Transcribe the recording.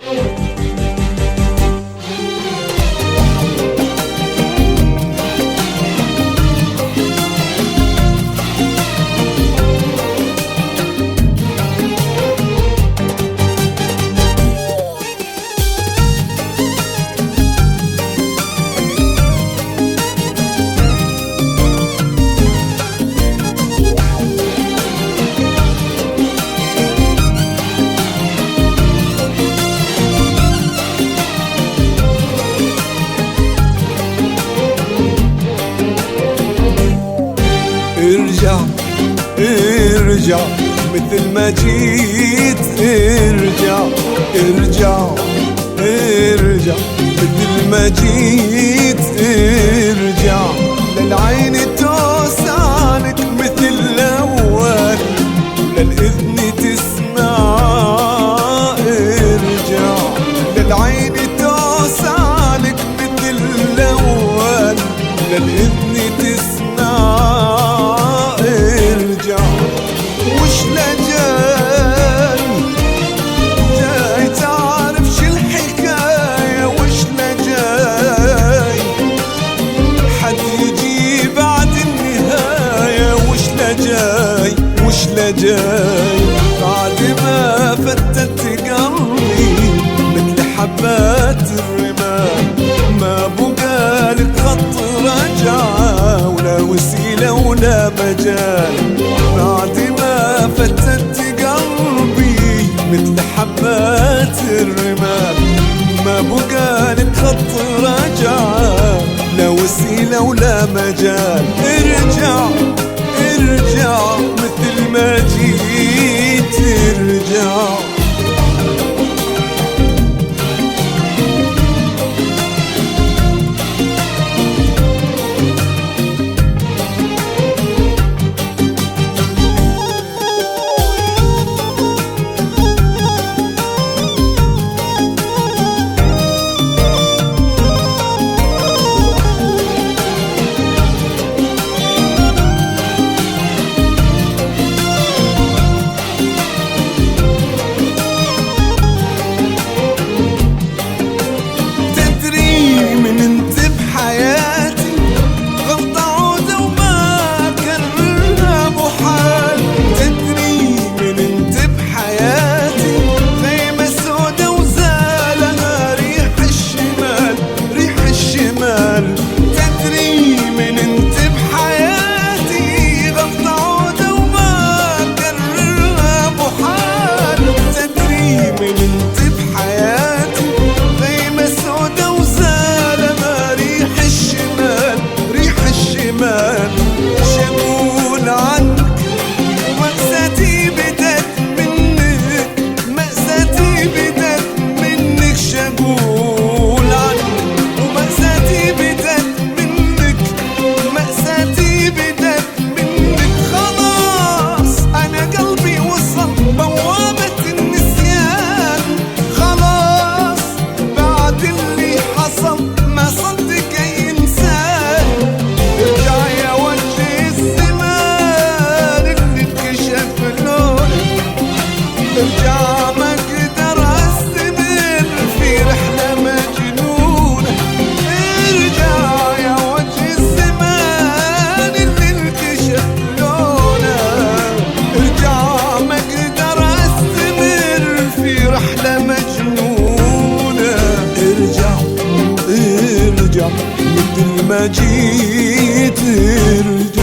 ارجع مثل ما جيت، ارجع مثل ما جيت، ارجع للعين توسانك مثل الأول وللإذن تسمع، ارجع للعين توسانك مثل الأول وللإذن تسمع، وش لجاي جاي تعرف شو الحكاية، وش لجاي حد يجي بعد النهاية، وش لجاي بعد ما فتت قلبي مثل حبات الرمال، ما بقالك خط رجعة ولا وسيلة ولا مجال، بعد ما فتت قلبي مثل حبات الرمال، ما بقالك خط رجعة لا وسيلة ولا مجال، ارجع مثل ما جيت، ارجع ارجع ما اقدر استمر في رحلة مجنونة، ارجع يا وجه الزمان اللي انكشف لونه، ارجع ما اقدر استمر في رحلة مجنونة، ارجع مثل ما جيت، ارجع